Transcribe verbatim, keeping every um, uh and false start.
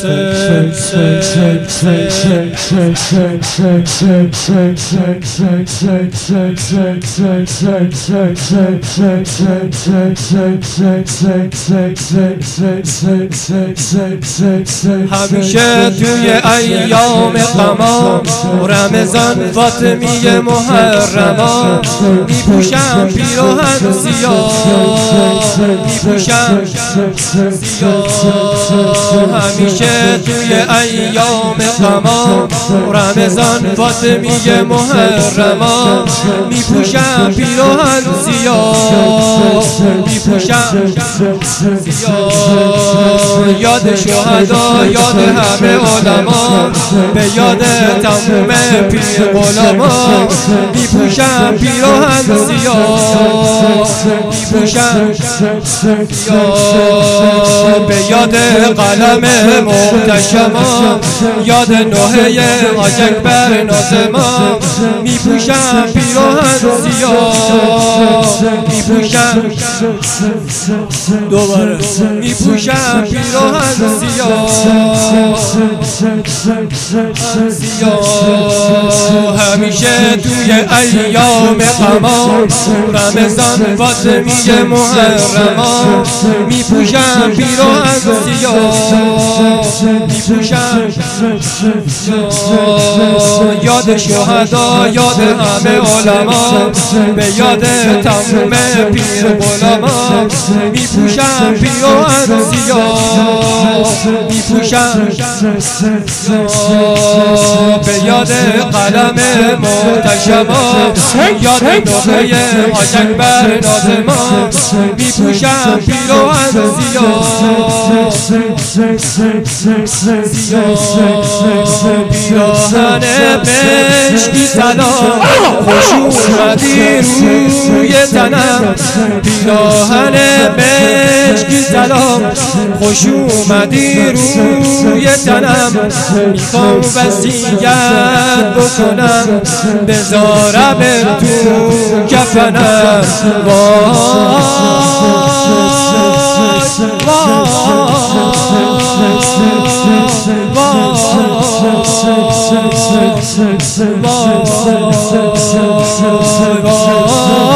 همیشه توی ایام غمام رمضان فاطمیه محرمام میپوشم پیراهن سیاه میپوشم سیاه همیشه توی ایام غمام رمضان فاطمیه محرمام میپوشم پیراهن سیاه میپوشم سیاه یاد شهدا یاد همه علما به یاد تموم پیر غلاما میپوشم پیراهن سیاه میپوشم سیاه به یاد قلم محتشما یاد نوحه حاج اکبر ناظما میپوشم پیراهن سیاه میپوشم دوباره میپوشم پیراهن سیاه سیاه همیشه توی ایام غمام رمضان فاطمیه محرمام میپوشم پیراهن سیاه میپوشم سیاه یاد شهدا یاد همه علما به یاد تموم پیر غلاما میپوشم پیراهن سیاه میپوشم سیاه به یاد قلم محتشما یاد نوحه حاج اکبر ناظما میپوشم پیراهن سیاه سیاه پیراهن مشکی سلام خوش اومدی روی تنم پیراهن مشکی سلام خوش اومدی روی تنم میخوام وصیت بکنم بذارم تو کفنم وای وای وای